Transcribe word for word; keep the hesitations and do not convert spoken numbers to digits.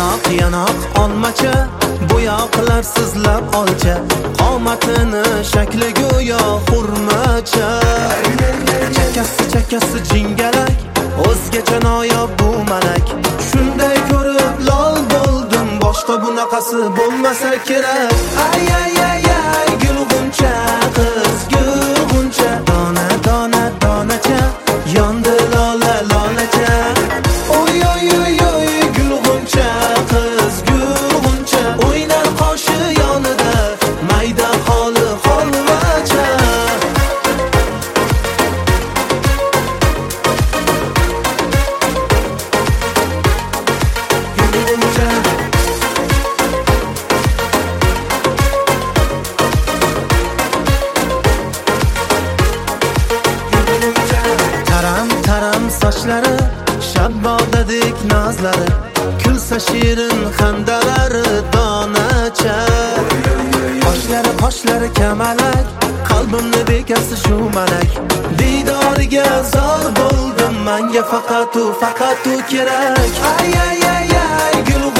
Yanoq yanoq olmacha, bo'yoqlar sizlab olcha, qomatini shakli go'yo xurmacha. Chakasi chakasi jingalak, o'zgacha noyob bu malak. Shunday ko'rib lol bo'ldim, boshqa bunaqasi bo'lmasa kerak. Ay ay ay ay gulg'uncha qiz gulg'uncha, dona dona donacha, yondi lola lolacha. Oy oy oy oy gulg'uncha qiz gulg'uncha, o'ynar qoshi yonida mayda xoli holvacha. Gulg'uncha taram taram sochlari, shabbodadek nozlari, kulsa shirin xandalari donacha. Qoshlari qoshlari kamalak, qalbimni bekasi shu malak. Diydoriga zor bo'ldim, menga faqat u faqat u kerak. Ay ay ay ay gul